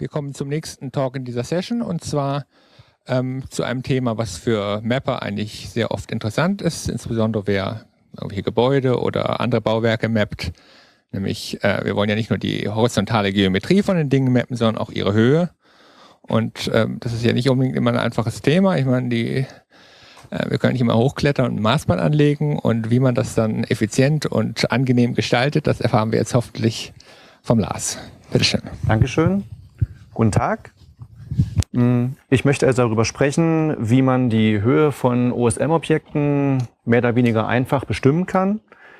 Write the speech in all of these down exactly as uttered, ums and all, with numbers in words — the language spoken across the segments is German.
Wir kommen zum nächsten Talk in dieser Session und zwar ähm, zu einem Thema, was für Mapper eigentlich sehr oft interessant ist, insbesondere wer irgendwelche Gebäude oder andere Bauwerke mappt. Nämlich, äh, wir wollen ja nicht nur die horizontale Geometrie von den Dingen mappen, sondern auch ihre Höhe. Und ähm, das ist ja nicht unbedingt immer ein einfaches Thema. Ich meine, die, äh, wir können nicht immer hochklettern und ein Maßband anlegen. Und wie man das dann effizient und angenehm gestaltet, das erfahren wir jetzt hoffentlich vom Lars. Bitteschön. Dankeschön. Guten Tag. Ich möchte also darüber sprechen, wie man die Höhe von O S M-Objekten mehr oder weniger einfach bestimmen kann.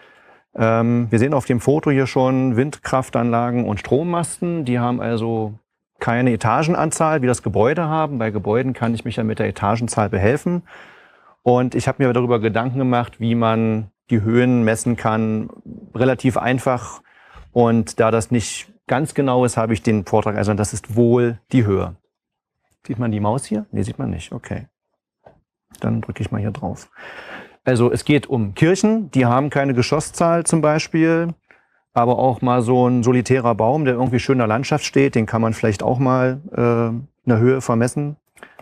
Wir sehen auf dem Foto hier schon Windkraftanlagen und Strommasten. Die haben also keine Etagenanzahl, wie das Gebäude haben. Bei Gebäuden kann ich mich ja mit der Etagenzahl behelfen. Und ich habe mir darüber Gedanken gemacht, wie man die Höhen messen kann, relativ einfach. Und da das nicht ganz genau ist, habe ich den Vortrag, also das ist wohl die Höhe. Sieht man die Maus hier? Nee, sieht man nicht. Okay. Dann drücke ich mal hier drauf. Also es geht um Kirchen, die haben keine Geschosszahl zum Beispiel, aber auch mal so ein solitärer Baum, der irgendwie schön in der Landschaft steht, den kann man vielleicht auch mal äh, in der Höhe vermessen.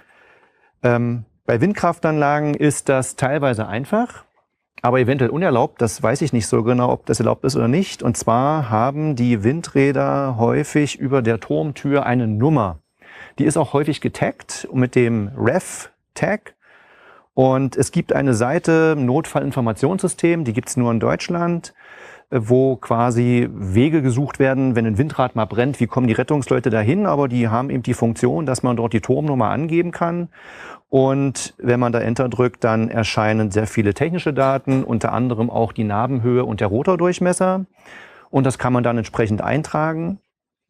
Ähm, bei Windkraftanlagen ist das teilweise einfach, aber eventuell unerlaubt. Das weiß ich nicht so genau, ob das erlaubt ist oder nicht. Und zwar haben die Windräder häufig über der Turmtür eine Nummer. Die ist auch häufig getaggt mit dem Ref-Tag. Und es gibt eine Seite, Notfallinformationssystem, die gibt es nur in Deutschland, wo quasi Wege gesucht werden, wenn ein Windrad mal brennt, wie kommen die Rettungsleute dahin? Aber die haben eben die Funktion, dass man dort die Turmnummer angeben kann. Und wenn man da Enter drückt, dann erscheinen sehr viele technische Daten, unter anderem auch die Nabenhöhe und der Rotordurchmesser. Und das kann man dann entsprechend eintragen.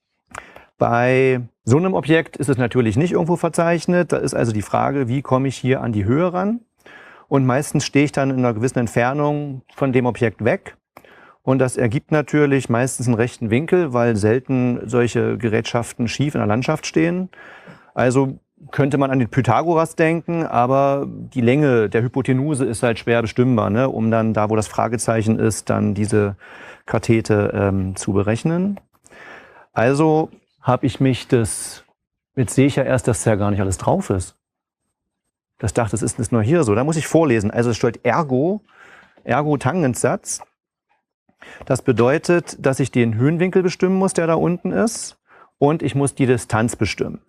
Bei so einem Objekt ist es natürlich nicht irgendwo verzeichnet. Da ist also die Frage, wie komme ich hier an die Höhe ran? Und meistens stehe ich dann in einer gewissen Entfernung von dem Objekt weg. Und das ergibt natürlich meistens einen rechten Winkel, weil selten solche Gerätschaften schief in der Landschaft stehen. Also könnte man an den Pythagoras denken, aber die Länge der Hypotenuse ist halt schwer bestimmbar, ne? Um dann da, wo das Fragezeichen ist, dann diese Kathete ähm, zu berechnen. Also habe ich mich das, jetzt sehe ich ja erst, dass ja gar nicht alles drauf ist. Das dachte, das ist nur hier so. Da muss ich vorlesen. Also es steht Ergo, Ergo-Tangenssatz. Das bedeutet, dass ich den Höhenwinkel bestimmen muss, der da unten ist. Und ich muss die Distanz bestimmen.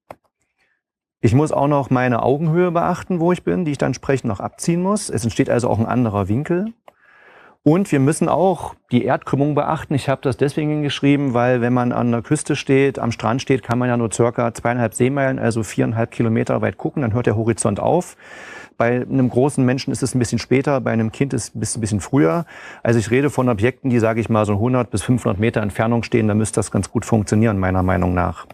Ich muss auch noch meine Augenhöhe beachten, wo ich bin, die ich dann entsprechend noch abziehen muss. Es entsteht also auch ein anderer Winkel. Und wir müssen auch die Erdkrümmung beachten. Ich habe das deswegen geschrieben, weil wenn man an der Küste steht, am Strand steht, kann man ja nur circa zweieinhalb Seemeilen, also viereinhalb Kilometer weit gucken, dann hört der Horizont auf. Bei einem großen Menschen ist es ein bisschen später, bei einem Kind ist es ein bisschen früher. Also ich rede von Objekten, die, sage ich mal, so hundert bis fünfhundert Meter Entfernung stehen, da müsste das ganz gut funktionieren, meiner Meinung nach.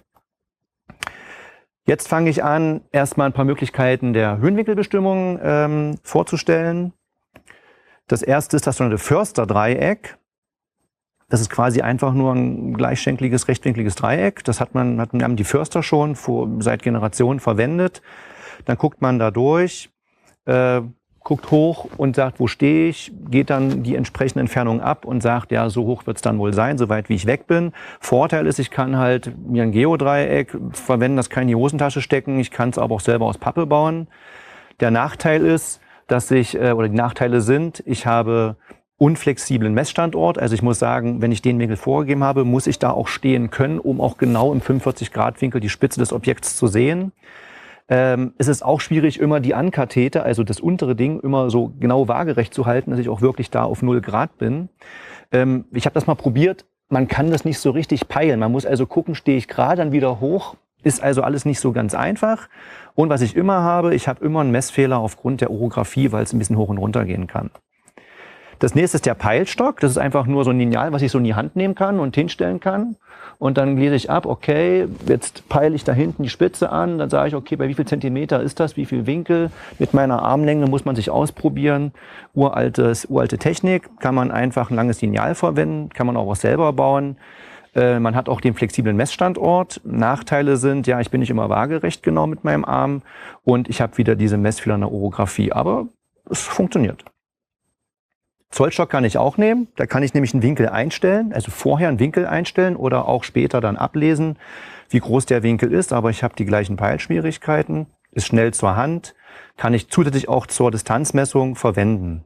Jetzt fange ich an, erstmal ein paar Möglichkeiten der Höhenwinkelbestimmung ähm, vorzustellen. Das erste ist das sogenannte Förster-Dreieck. Das ist quasi einfach nur ein gleichschenkliges, rechtwinkliges Dreieck. Das hat man, hat, haben die Förster schon vor, seit Generationen verwendet. Dann guckt man da durch, äh, guckt hoch und sagt, wo stehe ich, geht dann die entsprechende Entfernung ab und sagt, ja, so hoch wird es dann wohl sein, so weit wie ich weg bin. Vorteil ist, ich kann halt mir ein Geodreieck verwenden, das kann in die Hosentasche stecken. Ich kann es aber auch selber aus Pappe bauen. Der Nachteil ist, dass ich, oder die Nachteile sind, ich habe unflexiblen Messstandort. Also ich muss sagen, wenn ich den Winkel vorgegeben habe, muss ich da auch stehen können, um auch genau im fünfundvierzig Grad Winkel die Spitze des Objekts zu sehen. Ähm, es ist auch schwierig, immer die Ankathete, also das untere Ding, immer so genau waagerecht zu halten, dass ich auch wirklich da auf null Grad bin. Ähm, ich habe das mal probiert. Man kann das nicht so richtig peilen. Man muss also gucken, stehe ich gerade dann wieder hoch. Ist also alles nicht so ganz einfach. Und was ich immer habe, ich habe immer einen Messfehler aufgrund der Orographie, weil es ein bisschen hoch und runter gehen kann. Das nächste ist der Peilstock. Das ist einfach nur so ein Lineal, was ich so in die Hand nehmen kann und hinstellen kann. Und dann lese ich ab, okay, jetzt peile ich da hinten die Spitze an. Dann sage ich, okay, bei wie viel Zentimeter ist das, wie viel Winkel? Mit meiner Armlänge muss man sich ausprobieren. Uraltes, uralte Technik, kann man einfach ein langes Lineal verwenden, kann man auch selber bauen. Man hat auch den flexiblen Messstandort. Nachteile sind, ja, ich bin nicht immer waagerecht genau mit meinem Arm und ich habe wieder diese Messfehler in der Orographie. Aber es funktioniert. Zollstock kann ich auch nehmen. Da kann ich nämlich einen Winkel einstellen, also vorher einen Winkel einstellen oder auch später dann ablesen, wie groß der Winkel ist. Aber ich habe die gleichen Peilschwierigkeiten, ist schnell zur Hand, kann ich zusätzlich auch zur Distanzmessung verwenden.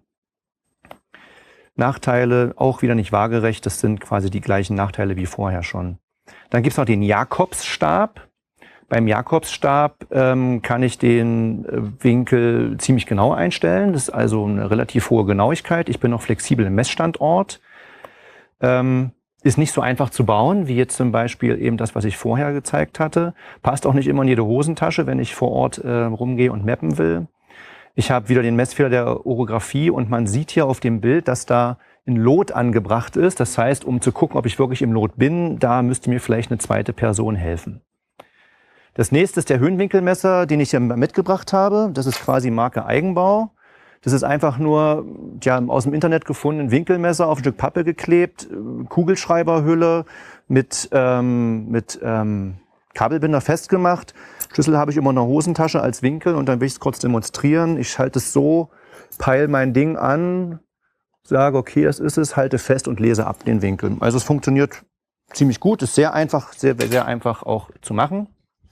Nachteile auch wieder nicht waagerecht, das sind quasi die gleichen Nachteile wie vorher schon. Dann gibt es noch den Jakobsstab. Beim Jakobsstab ähm, kann ich den äh, Winkel ziemlich genau einstellen. Das ist also eine relativ hohe Genauigkeit. Ich bin noch flexibel im Messstandort. Ähm, ist nicht so einfach zu bauen, wie jetzt zum Beispiel eben das, was ich vorher gezeigt hatte. Passt auch nicht immer in jede Hosentasche, wenn ich vor Ort äh, rumgehe und mappen will. Ich habe wieder den Messfehler der Orographie und man sieht hier auf dem Bild, dass da ein Lot angebracht ist. Das heißt, um zu gucken, ob ich wirklich im Lot bin, da müsste mir vielleicht eine zweite Person helfen. Das nächste ist der Höhenwinkelmesser, den ich hier mitgebracht habe. Das ist quasi Marke Eigenbau. Das ist einfach nur ja, aus dem Internet gefunden, ein Winkelmesser auf ein Stück Pappe geklebt, Kugelschreiberhülle mit, ähm, mit ähm, Kabelbinder festgemacht. Schlüssel habe ich immer in der Hosentasche als Winkel und dann will ich es kurz demonstrieren. Ich halte es so, peile mein Ding an, sage, okay, das ist es, halte fest und lese ab den Winkel. Also es funktioniert ziemlich gut, ist sehr einfach, sehr, sehr einfach auch zu machen.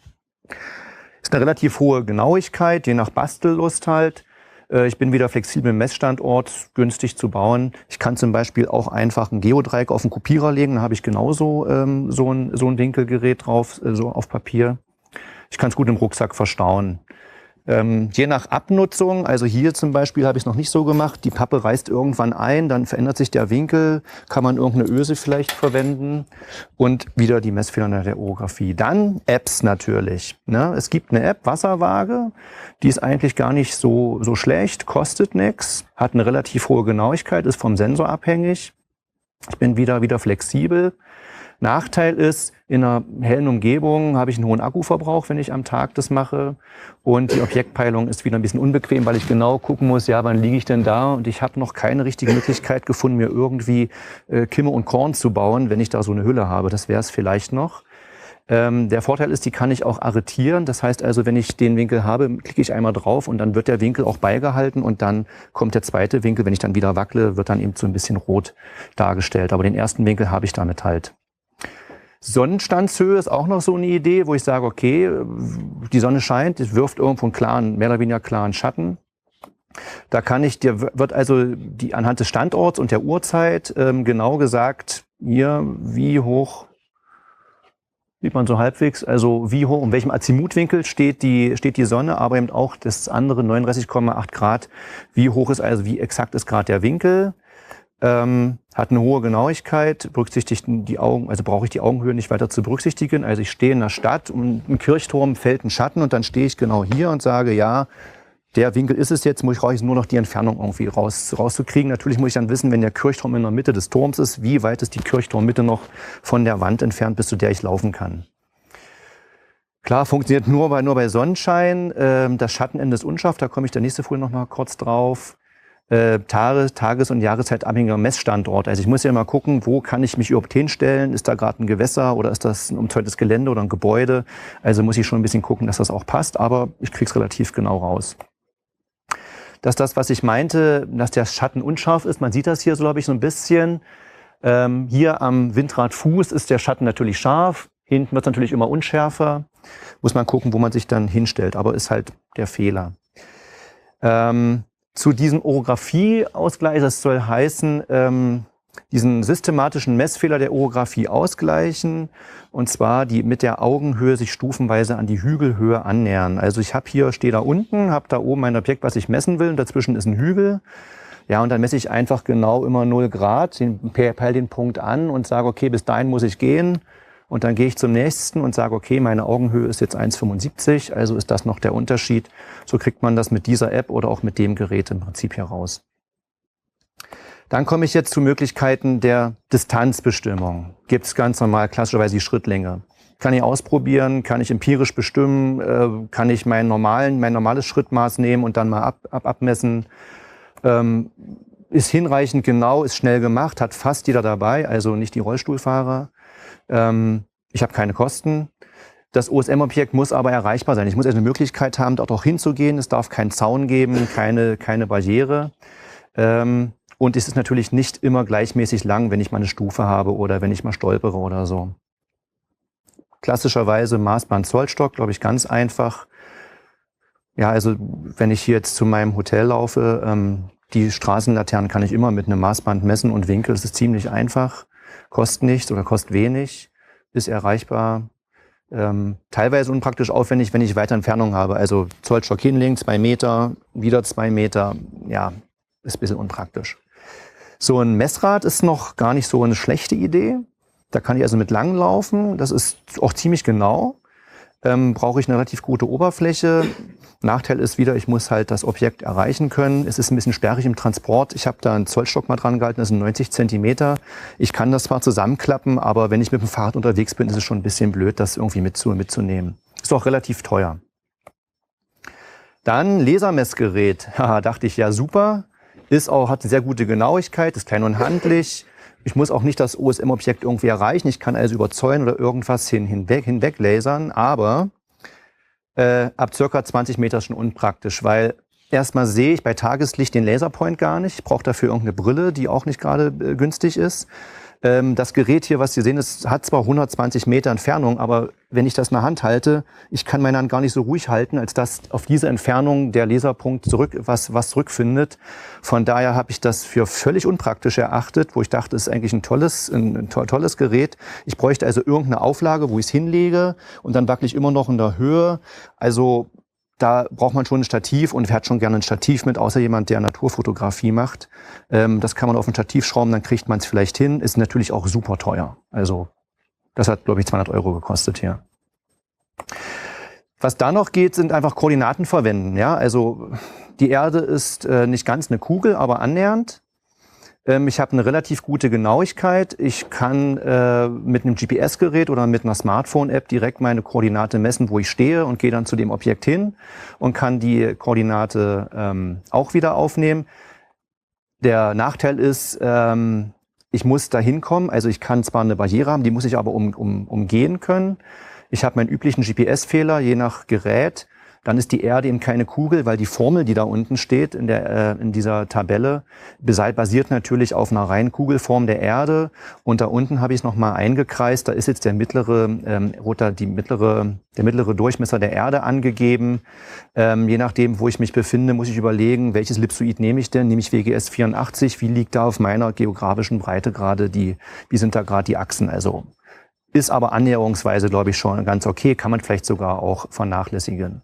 Ist eine relativ hohe Genauigkeit, je nach Bastellust halt. Ich bin wieder flexibel im Messstandort, günstig zu bauen. Ich kann zum Beispiel auch einfach ein Geodreieck auf den Kopierer legen, dann habe ich genauso ähm, so, ein, so ein Winkelgerät drauf, äh, so auf Papier. Ich kann es gut im Rucksack verstauen. Ähm, je nach Abnutzung, also hier zum Beispiel habe ich es noch nicht so gemacht, die Pappe reißt irgendwann ein, dann verändert sich der Winkel, kann man irgendeine Öse vielleicht verwenden und wieder die Messfehler der Orographie. Dann Apps natürlich. Ne? Es gibt eine App, Wasserwaage, die ist eigentlich gar nicht so, so schlecht, kostet nichts, hat eine relativ hohe Genauigkeit, ist vom Sensor abhängig. Ich bin wieder, wieder flexibel. Nachteil ist, in einer hellen Umgebung habe ich einen hohen Akkuverbrauch, wenn ich am Tag das mache. Und die Objektpeilung ist wieder ein bisschen unbequem, weil ich genau gucken muss, ja, wann liege ich denn da? Und ich habe noch keine richtige Möglichkeit gefunden, mir irgendwie äh, Kimme und Korn zu bauen, wenn ich da so eine Hülle habe. Das wäre es vielleicht noch. Ähm, der Vorteil ist, die kann ich auch arretieren. Das heißt also, wenn ich den Winkel habe, klicke ich einmal drauf und dann wird der Winkel auch beigehalten und dann kommt der zweite Winkel, wenn ich dann wieder wackle, wird dann eben so ein bisschen rot dargestellt. Aber den ersten Winkel habe ich damit halt. Sonnenstandshöhe ist auch noch so eine Idee, wo ich sage, okay, die Sonne scheint, es wirft irgendwo einen klaren, mehr oder weniger klaren Schatten. Da kann ich dir, wird also die, anhand des Standorts und der Uhrzeit ähm, genau gesagt, hier, wie hoch, sieht man so halbwegs, also wie hoch, um welchem Azimutwinkel steht die, steht die Sonne, aber eben auch das andere neununddreißig Komma acht Grad, wie hoch ist also, wie exakt ist gerade der Winkel. Ähm, hat eine hohe Genauigkeit, berücksichtigt die Augen, also brauche ich die Augenhöhe nicht weiter zu berücksichtigen. Also ich stehe in der Stadt und ein Kirchturm fällt ein Schatten und dann stehe ich genau hier und sage, ja, der Winkel ist es jetzt, muss ich brauche ich nur noch die Entfernung irgendwie raus, rauszukriegen. Natürlich muss ich dann wissen, wenn der Kirchturm in der Mitte des Turms ist, wie weit ist die Kirchturmmitte noch von der Wand entfernt, bis zu der ich laufen kann. Klar, funktioniert nur bei, nur bei Sonnenschein. Ähm, das Schattenende ist unscharf, da komme ich der nächste Folie noch mal kurz drauf. Äh, Tages-, Tages- und Jahreszeitabhängiger Messstandort. Also ich muss ja immer gucken, wo kann ich mich überhaupt hinstellen? Ist da gerade ein Gewässer oder ist das ein umzäuntes Gelände oder ein Gebäude? Also muss ich schon ein bisschen gucken, dass das auch passt, aber ich kriege es relativ genau raus. Dass das, was ich meinte, dass der Schatten unscharf ist, man sieht das hier so, glaube ich, so ein bisschen. Ähm, hier am Windradfuß ist der Schatten natürlich scharf, hinten wird es natürlich immer unschärfer. Muss man gucken, wo man sich dann hinstellt, aber ist halt der Fehler. Ähm, Zu diesem Orographie-Ausgleich, das soll heißen, ähm, diesen systematischen Messfehler der Orographie ausgleichen, und zwar die mit der Augenhöhe sich stufenweise an die Hügelhöhe annähern. Also ich habe hier, stehe da unten, habe da oben mein Objekt, was ich messen will, und dazwischen ist ein Hügel. Ja, und dann messe ich einfach genau immer null Grad, peile den Punkt an und sage, okay, bis dahin muss ich gehen. Und dann gehe ich zum nächsten und sage, okay, meine Augenhöhe ist jetzt eins Komma fünfundsiebzig, also ist das noch der Unterschied. So kriegt man das mit dieser App oder auch mit dem Gerät im Prinzip heraus. Dann komme ich jetzt zu Möglichkeiten der Distanzbestimmung. Gibt es ganz normal klassischerweise die Schrittlänge. Kann ich ausprobieren, kann ich empirisch bestimmen, äh, kann ich meinen normalen, mein normales Schrittmaß nehmen und dann mal ab, ab, abmessen. Ähm, ist hinreichend genau, ist schnell gemacht, hat fast jeder dabei, also nicht die Rollstuhlfahrer. Ähm, ich habe keine Kosten. Das O S M-Objekt muss aber erreichbar sein. Ich muss also eine Möglichkeit haben, dort auch hinzugehen. Es darf keinen Zaun geben, keine, keine Barriere. Ähm, Und es ist natürlich nicht immer gleichmäßig lang, wenn ich mal eine Stufe habe oder wenn ich mal stolpere oder so. Klassischerweise Maßband Zollstock, glaube ich, ganz einfach. Ja, also wenn ich hier jetzt zu meinem Hotel laufe, ähm, die Straßenlaternen kann ich immer mit einem Maßband messen und Winkel. Das ist ziemlich einfach, kostet nichts oder kostet wenig, ist erreichbar. Ähm, teilweise unpraktisch aufwendig, wenn ich weiter Entfernung habe. Also Zollstock hinlegen, zwei Meter, wieder zwei Meter, ja, ist ein bisschen unpraktisch. So ein Messrad ist noch gar nicht so eine schlechte Idee. Da kann ich also mit lang laufen. Das ist auch ziemlich genau. Ähm, brauche ich eine relativ gute Oberfläche. Nachteil ist wieder, ich muss halt das Objekt erreichen können. Es ist ein bisschen sperrig im Transport. Ich habe da einen Zollstock mal dran gehalten, das sind neunzig Zentimeter. Ich kann das zwar zusammenklappen, aber wenn ich mit dem Fahrrad unterwegs bin, ist es schon ein bisschen blöd, das irgendwie mitzu mitzunehmen. Ist auch relativ teuer. Dann Lasermessgerät. Haha, dachte ich, ja super. Ist auch, hat eine sehr gute Genauigkeit, ist klein und handlich. Ich muss auch nicht das O S M-Objekt irgendwie erreichen. Ich kann also über Zäune oder irgendwas hin, hinweg, hinweg lasern, aber äh, ab circa zwanzig Meter ist schon unpraktisch, weil erstmal sehe ich bei Tageslicht den Laserpoint gar nicht. Ich brauche dafür irgendeine Brille, die auch nicht gerade äh, günstig ist. Ähm, das Gerät hier, was Sie sehen, das hat zwar hundertzwanzig Meter Entfernung, aber wenn ich das in der Hand halte, ich kann meine Hand gar nicht so ruhig halten, als dass auf diese Entfernung der Laserpunkt zurück, was, was zurückfindet. Von daher habe ich das für völlig unpraktisch erachtet, wo ich dachte, es ist eigentlich ein tolles, ein, ein tolles Gerät. Ich bräuchte also irgendeine Auflage, wo ich es hinlege und dann wackel ich immer noch in der Höhe. Also da braucht man schon ein Stativ und wer hat schon gerne ein Stativ mit, außer jemand, der Naturfotografie macht. Ähm, das kann man auf ein Stativ schrauben, dann kriegt man es vielleicht hin. Ist natürlich auch super teuer. Also das hat, glaube ich, zweihundert Euro gekostet hier. Was da noch geht, sind einfach Koordinaten verwenden. Ja? Also die Erde ist äh, nicht ganz eine Kugel, aber annähernd. Ähm, ich habe eine relativ gute Genauigkeit. Ich kann äh, mit einem G P S-Gerät oder mit einer Smartphone-App direkt meine Koordinate messen, wo ich stehe und gehe dann zu dem Objekt hin und kann die Koordinate ähm, auch wieder aufnehmen. Der Nachteil ist, ähm, ich muss da hinkommen. Also ich kann zwar eine Barriere haben, die muss ich aber um, um, umgehen können. Ich habe meinen üblichen G P S-Fehler, je nach Gerät. Dann ist die Erde eben keine Kugel, weil die Formel, die da unten steht in, der, äh, in dieser Tabelle, basiert natürlich auf einer reinen Kugelform der Erde. Und da unten habe ich es nochmal eingekreist. Da ist jetzt der mittlere, ähm, die mittlere, der mittlere Durchmesser der Erde angegeben. Ähm, je nachdem, wo ich mich befinde, muss ich überlegen, welches Ellipsoid nehme ich denn? Nehme ich W G S vierundachtzig? Wie liegt da auf meiner geografischen Breite gerade die, wie sind da gerade die Achsen? Also ist aber annäherungsweise, glaube ich, schon ganz okay. Kann man vielleicht sogar auch vernachlässigen.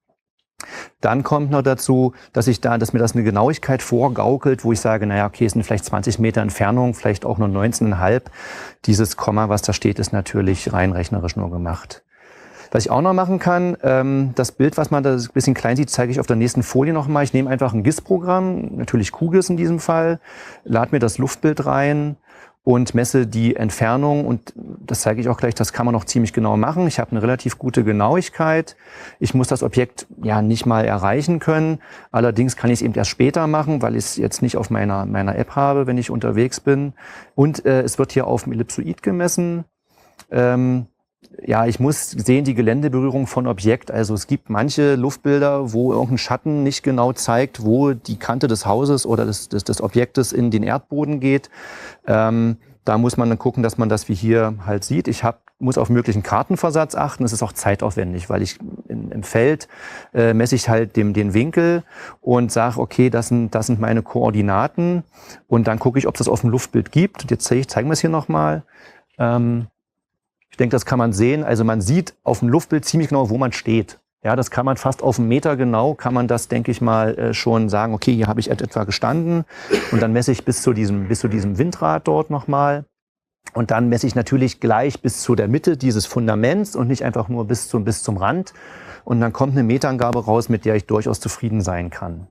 Dann kommt noch dazu, dass ich da, dass mir das eine Genauigkeit vorgaukelt, wo ich sage, naja, okay, es sind vielleicht zwanzig Meter Entfernung, vielleicht auch nur neunzehn Komma fünf. Dieses Komma, was da steht, ist natürlich rein rechnerisch nur gemacht. Was ich auch noch machen kann, ähm, das Bild, was man da ein bisschen klein sieht, zeige ich auf der nächsten Folie nochmal. Ich nehme einfach ein G I S-Programm, natürlich QGIS in diesem Fall, lade mir das Luftbild rein und messe die Entfernung und das zeige ich auch gleich, das kann man noch ziemlich genau machen. Ich habe eine relativ gute Genauigkeit. Ich muss das Objekt ja nicht mal erreichen können. Allerdings kann ich es eben erst später machen, weil ich es jetzt nicht auf meiner, meiner App habe, wenn ich unterwegs bin. Und äh, es wird hier auf dem Ellipsoid gemessen. Ähm, Ja, ich muss sehen, die Geländeberührung von Objekt. Also es gibt manche Luftbilder, wo irgendein Schatten nicht genau zeigt, wo die Kante des Hauses oder des, des, des Objektes in den Erdboden geht. Ähm, da muss man dann gucken, dass man das wie hier halt sieht. Ich hab, muss auf möglichen Kartenversatz achten. Das ist auch zeitaufwendig, weil ich in, im Feld äh, messe ich halt dem, den Winkel und sage, okay, das sind, das sind meine Koordinaten. Und dann gucke ich, ob es das auf dem Luftbild gibt. Und jetzt zeige ich, zeigen wir es hier nochmal. Ähm, Ich denke, das kann man sehen. Also man sieht auf dem Luftbild ziemlich genau, wo man steht. Ja, das kann man fast auf einen Meter genau, kann man das, denke ich mal, schon sagen, okay, hier habe ich etwa gestanden und dann messe ich bis zu diesem, bis zu diesem Windrad dort nochmal. Und dann messe ich natürlich gleich bis zu der Mitte dieses Fundaments und nicht einfach nur bis zum, bis zum Rand. Und dann kommt eine Meterangabe raus, mit der ich durchaus zufrieden sein kann.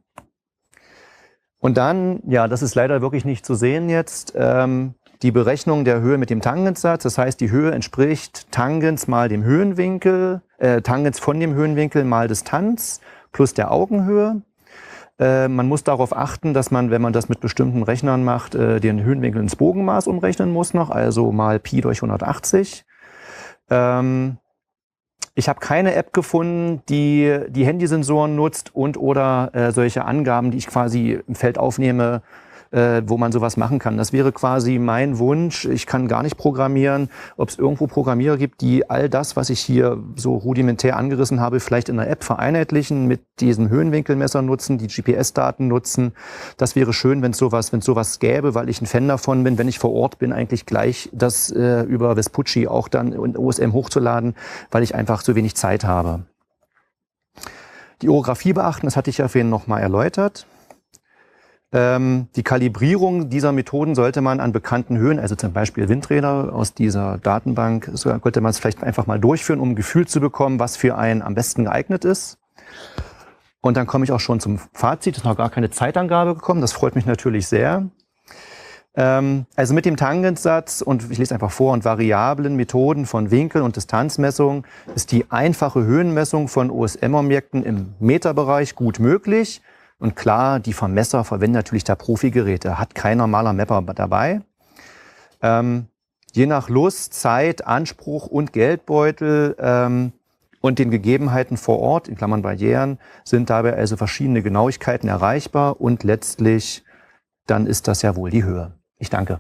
Und dann, ja, das ist leider wirklich nicht zu sehen jetzt, ähm, die Berechnung der Höhe mit dem Tangenssatz. Das heißt, die Höhe entspricht Tangens mal dem Höhenwinkel, äh, Tangens von dem Höhenwinkel mal Distanz plus der Augenhöhe. Äh, man muss darauf achten, dass man, wenn man das mit bestimmten Rechnern macht, äh, den Höhenwinkel ins Bogenmaß umrechnen muss noch, also mal Pi durch hundertachtzig. Ähm, ich habe keine App gefunden, die die Handysensoren nutzt und oder äh, solche Angaben, die ich quasi im Feld aufnehme, äh, wo man sowas machen kann. Das wäre quasi mein Wunsch. Ich kann gar nicht programmieren. Ob es irgendwo Programmierer gibt, die all das, was ich hier so rudimentär angerissen habe, vielleicht in einer App vereinheitlichen, mit diesem Höhenwinkelmesser nutzen, die G P S-Daten nutzen. Das wäre schön, wenn es sowas, wenn es sowas gäbe, weil ich ein Fan davon bin, wenn ich vor Ort bin, eigentlich gleich das äh, über Vespucci auch dann in O S M hochzuladen, weil ich einfach so wenig Zeit habe. Die Orographie beachten, das hatte ich ja vorhin noch mal erläutert. Ähm, die Kalibrierung dieser Methoden sollte man an bekannten Höhen, also zum Beispiel Windräder aus dieser Datenbank, so könnte man es vielleicht einfach mal durchführen, um ein Gefühl zu bekommen, was für einen am besten geeignet ist. Und dann komme ich auch schon zum Fazit. Es ist noch gar keine Zeitangabe gekommen, das freut mich natürlich sehr. Ähm, also mit dem Tangentsatz und ich lese einfach vor und variablen Methoden von Winkel- und Distanzmessung ist die einfache Höhenmessung von O S M-Objekten im Meterbereich gut möglich. Und klar, die Vermesser verwenden natürlich da Profi-Geräte, hat kein normaler Mapper dabei. Ähm, je nach Lust, Zeit, Anspruch und Geldbeutel ähm, und den Gegebenheiten vor Ort, in Klammern Barrieren, sind dabei also verschiedene Genauigkeiten erreichbar und letztlich dann ist das ja wohl die Höhe. Ich danke.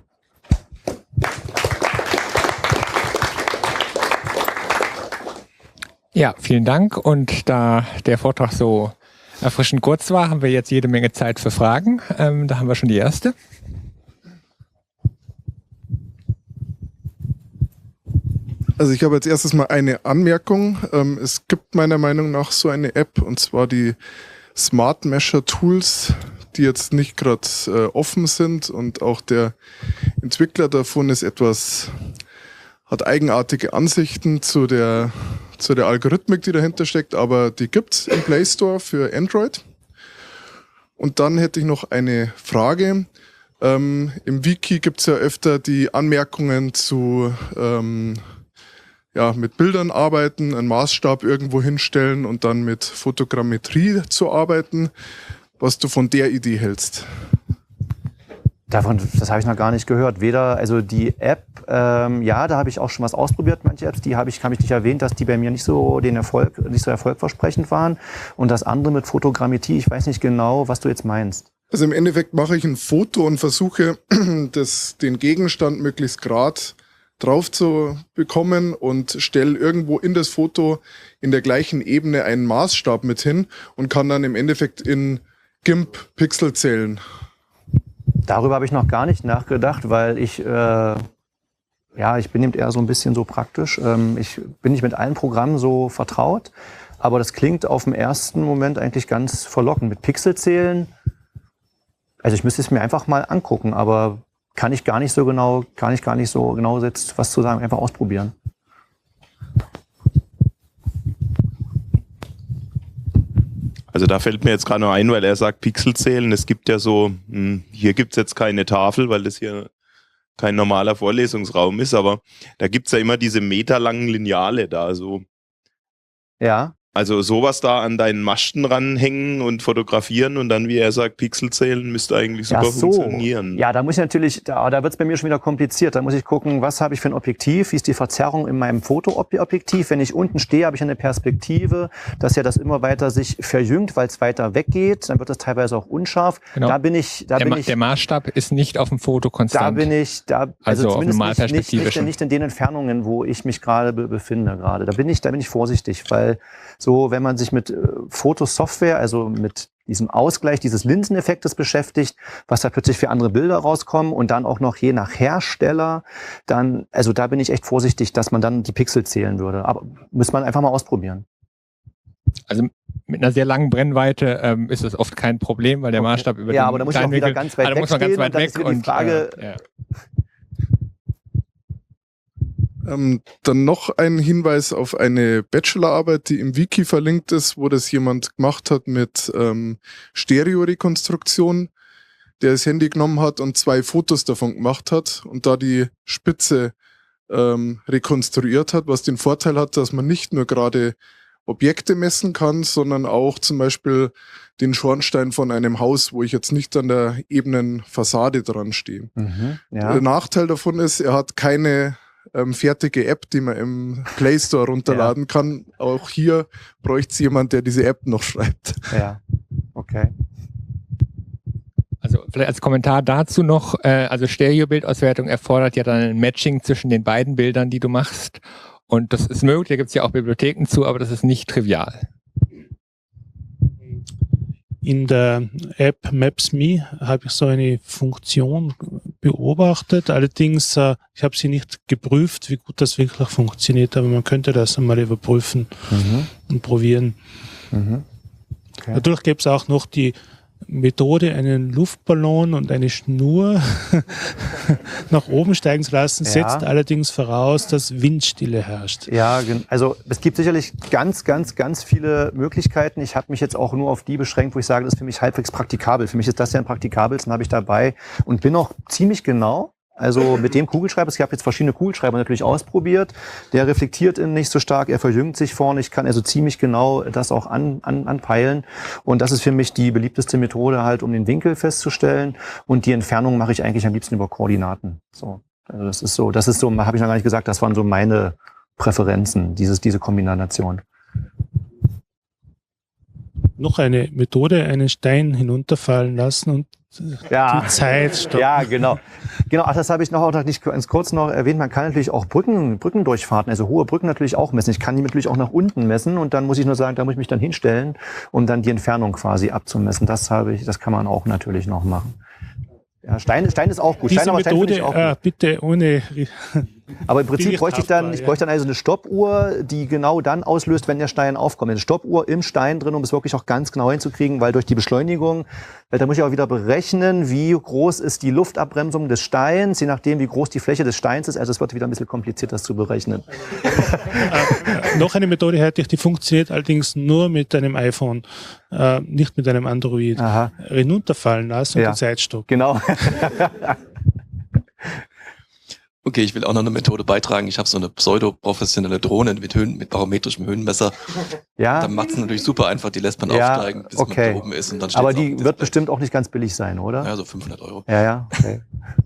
Ja, vielen Dank. Und da der Vortrag so erfrischend kurz war, haben wir jetzt jede Menge Zeit für Fragen. Ähm, da haben wir schon die erste. Also ich habe als erstes mal eine Anmerkung. Ähm, es gibt meiner Meinung nach so eine App, und zwar die Smart Measure Tools, die jetzt nicht gerade äh, offen sind, und auch der Entwickler davon ist etwas, hat eigenartige Ansichten zu der, zu der Algorithmik, die dahinter steckt, aber die gibt's im Play Store für Android. Und dann hätte ich noch eine Frage. Ähm, im Wiki gibt's ja öfter die Anmerkungen zu ähm, ja, mit Bildern arbeiten, einen Maßstab irgendwo hinstellen und dann mit Fotogrammetrie zu arbeiten, was du von der Idee hältst. Davon, das habe ich noch gar nicht gehört. Weder, also die App, ähm, ja, da habe ich auch schon was ausprobiert, manche Apps, die habe ich, habe ich nicht erwähnt, dass die bei mir nicht so den Erfolg, nicht so erfolgversprechend waren. Und das andere mit Fotogrammetrie, ich weiß nicht genau, was du jetzt meinst. Also im Endeffekt mache ich ein Foto und versuche, das, den Gegenstand möglichst gerade drauf zu bekommen und stelle irgendwo in das Foto in der gleichen Ebene einen Maßstab mit hin und kann dann im Endeffekt in GIMP Pixel zählen. Darüber habe ich noch gar nicht nachgedacht, weil ich, äh, ja, ich bin eben eher so ein bisschen so praktisch. Ähm, ich bin nicht mit allen Programmen so vertraut, aber das klingt auf den ersten Moment eigentlich ganz verlockend. Mit Pixel zählen, also ich müsste es mir einfach mal angucken, aber kann ich gar nicht so genau, kann ich gar nicht so genau jetzt was zu sagen, einfach ausprobieren. Also da fällt mir jetzt gerade noch ein, weil er sagt Pixel zählen. Es gibt ja so, hm, hier gibt's jetzt keine Tafel, weil das hier kein normaler Vorlesungsraum ist, aber da gibt's ja immer diese meterlangen Lineale da so. Ja. Also sowas da an deinen Masten ranhängen und fotografieren und dann, wie er sagt, Pixel zählen, müsste eigentlich super ja, so. funktionieren. Ja, da muss ich natürlich, da, da wird es bei mir schon wieder kompliziert. Da muss ich gucken, was habe ich für ein Objektiv, wie ist die Verzerrung in meinem Fotoobjektiv. Wenn ich unten stehe, habe ich eine Perspektive, dass ja das immer weiter sich verjüngt, weil es weiter weggeht. Dann wird das teilweise auch unscharf. Genau. Da bin ich, da der, bin Ma ich. Der Maßstab ist nicht auf dem Foto konstant. Da bin ich, da, also, also zumindest auf nicht, nicht, nicht, schon. nicht in den Entfernungen, wo ich mich gerade be befinde gerade. Da bin ich, da bin ich vorsichtig, weil so, wenn man sich mit äh, Fotosoftware, also mit diesem Ausgleich dieses Linseneffektes beschäftigt, was da plötzlich für andere Bilder rauskommen und dann auch noch je nach Hersteller, dann, also da bin ich echt vorsichtig, dass man dann die Pixel zählen würde. Aber muss man einfach mal ausprobieren. Also mit einer sehr langen Brennweite ähm, ist das oft kein Problem, weil der Okay. Maßstab über ja, den aber da muss ich auch wieder ganz weit also muss man ganz weit weg und, und die Frage, äh, ja. Ähm, dann noch ein Hinweis auf eine Bachelorarbeit, die im Wiki verlinkt ist, wo das jemand gemacht hat mit ähm, Stereorekonstruktion, der das Handy genommen hat und zwei Fotos davon gemacht hat und da die Spitze ähm, rekonstruiert hat, was den Vorteil hat, dass man nicht nur gerade Objekte messen kann, sondern auch zum Beispiel den Schornstein von einem Haus, wo ich jetzt nicht an der ebenen Fassade dran stehe. Mhm, ja. Der Nachteil davon ist, er hat keine ähm, fertige App, die man im Play Store runterladen ja. kann. Auch hier bräuchte es jemand, der diese App noch schreibt. Ja, okay. Also vielleicht als Kommentar dazu noch, äh, also Stereo-Bildauswertung erfordert ja dann ein Matching zwischen den beiden Bildern, die du machst. Und das ist möglich, da gibt es ja auch Bibliotheken zu, aber das ist nicht trivial. In der App Maps.me habe ich so eine Funktion beobachtet. Allerdings, äh, ich habe sie nicht geprüft, wie gut das wirklich funktioniert, aber man könnte das einmal überprüfen mhm. und probieren. Mhm. Okay. Natürlich gäbe es auch noch die Methode, einen Luftballon und eine Schnur nach oben steigen zu lassen, ja. setzt allerdings voraus, dass Windstille herrscht. Ja, also es gibt sicherlich ganz, ganz, ganz viele Möglichkeiten. Ich habe mich jetzt auch nur auf die beschränkt, wo ich sage, das ist für mich halbwegs praktikabel. Für mich ist das ja am praktikabelsten, habe ich dabei und bin auch ziemlich genau. Also mit dem Kugelschreiber, ich habe jetzt verschiedene Kugelschreiber natürlich ausprobiert, der reflektiert ihn nicht so stark, er verjüngt sich vorne, ich kann also ziemlich genau das auch an, an, anpeilen und das ist für mich die beliebteste Methode halt, um den Winkel festzustellen und die Entfernung mache ich eigentlich am liebsten über Koordinaten. So, also das ist so, das ist so, habe ich noch gar nicht gesagt, das waren so meine Präferenzen, dieses, diese Kombination. Noch eine Methode, einen Stein hinunterfallen lassen und ja. die Zeit stoppen. Ja, genau. Genau, ach, das habe ich noch auch nicht ganz kurz noch erwähnt. Man kann natürlich auch Brücken, Brückendurchfahrten, also hohe Brücken natürlich auch messen. Ich kann die natürlich auch nach unten messen und dann muss ich nur sagen, da muss ich mich dann hinstellen, um dann die Entfernung quasi abzumessen. Das habe ich, das kann man auch natürlich noch machen. Ja, Stein, Stein ist auch gut. Diese Stein, aber Stein Methode, ich auch äh, gut. bitte ohne. Aber im Prinzip bräuchte ich dann, ich bräuchte dann also eine Stoppuhr, die genau dann auslöst, wenn der Stein aufkommt. Eine Stoppuhr im Stein drin, um es wirklich auch ganz genau hinzukriegen, weil durch die Beschleunigung, weil da muss ich auch wieder berechnen, wie groß ist die Luftabbremsung des Steins, je nachdem, wie groß die Fläche des Steins ist. Also es wird wieder ein bisschen kompliziert, das zu berechnen. äh, noch eine Methode hätte ich, die funktioniert allerdings nur mit einem iPhone, äh, nicht mit einem Android. Aha. Hinunterfallen lassen und ja. den Zeitstopp. Genau. Okay, ich will auch noch eine Methode beitragen. Ich habe so eine pseudo-professionelle Drohne mit Höhen, mit barometrischem Höhenmesser. Ja. Dann macht es natürlich super einfach, die lässt man ja, aufsteigen, bis okay. man da oben ist. Und dann aber die wird bestimmt auch nicht ganz billig sein, oder? Ja, so fünfhundert Euro. Ja, ja, okay.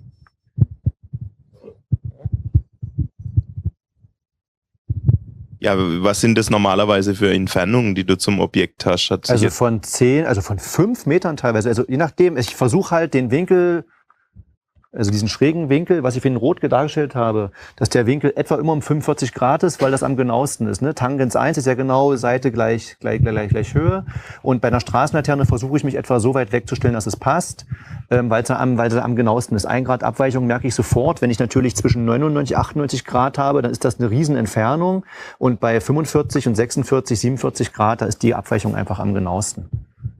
Ja, was sind das normalerweise für Entfernungen, die du zum Objekt hast? Hat also von zehn, also von fünf Metern teilweise. Also je nachdem, ich versuche halt den Winkel, also diesen schrägen Winkel, was ich für den Rot dargestellt habe, dass der Winkel etwa immer um fünfundvierzig Grad ist, weil das am genauesten ist. Ne? Tangens eins ist ja genau Seite gleich, gleich, gleich, gleich Höhe. Und bei einer Straßenlaterne versuche ich mich etwa so weit wegzustellen, dass es passt, ähm, weil es am, weil es am genauesten ist. Ein Grad Abweichung merke ich sofort. Wenn ich natürlich zwischen neunundneunzig, achtundneunzig Grad habe, dann ist das eine riesen Entfernung. Und bei fünfundvierzig und sechsundvierzig, siebenundvierzig Grad, da ist die Abweichung einfach am genauesten.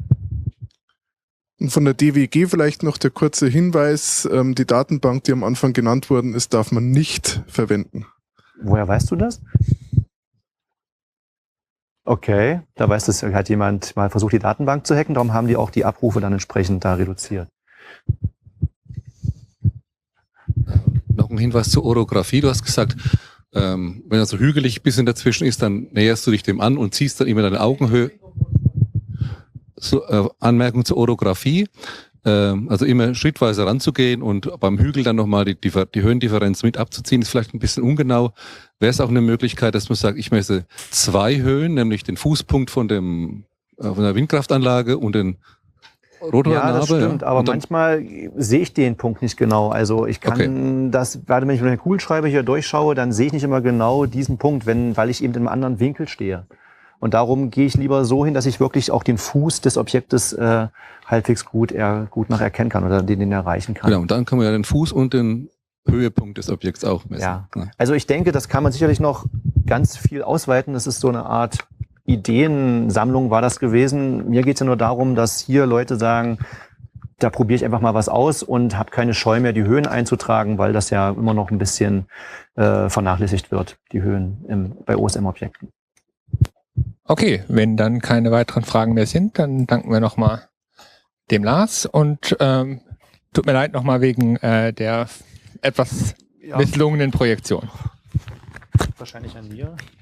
Und von der D W G vielleicht noch der kurze Hinweis, ähm, die Datenbank, die am Anfang genannt worden ist, darf man nicht verwenden. Woher weißt du das? Okay, da weiß das, hat jemand mal versucht, die Datenbank zu hacken, darum haben die auch die Abrufe dann entsprechend da reduziert. Noch ein Hinweis zur Orographie. Du hast gesagt, ähm, wenn er so hügelig ein bisschen dazwischen ist, dann näherst du dich dem an und ziehst dann immer deine Augenhöhe. So, äh, Anmerkung zur Orographie, ähm, also immer schrittweise ranzugehen und beim Hügel dann nochmal die, die, die Höhendifferenz mit abzuziehen, ist vielleicht ein bisschen ungenau. Wäre es auch eine Möglichkeit, dass man sagt, ich messe zwei Höhen, nämlich den Fußpunkt von dem äh, von der Windkraftanlage und den Rotornabe. Ja, das stimmt, ja. aber manchmal sehe ich den Punkt nicht genau. Also ich kann okay. das, gerade wenn ich mit dem Kugelschreiber hier durchschaue, dann sehe ich nicht immer genau diesen Punkt, wenn, weil ich eben in einem anderen Winkel stehe. Und darum gehe ich lieber so hin, dass ich wirklich auch den Fuß des Objektes äh, halbwegs gut, er, gut nach erkennen kann oder den, den erreichen kann. Genau, und dann kann man ja den Fuß und den Höhepunkt des Objekts auch messen. Ja. Ja. Also ich denke, das kann man sicherlich noch ganz viel ausweiten. Das ist so eine Art Ideensammlung war das gewesen. Mir geht es ja nur darum, dass hier Leute sagen, da probiere ich einfach mal was aus und habe keine Scheu mehr, die Höhen einzutragen, weil das ja immer noch ein bisschen äh, vernachlässigt wird, die Höhen im, bei O S M-Objekten. Okay, wenn dann keine weiteren Fragen mehr sind, dann danken wir nochmal dem Lars und ähm, tut mir leid nochmal wegen äh, der etwas ja. misslungenen Projektion. Wahrscheinlich an mir.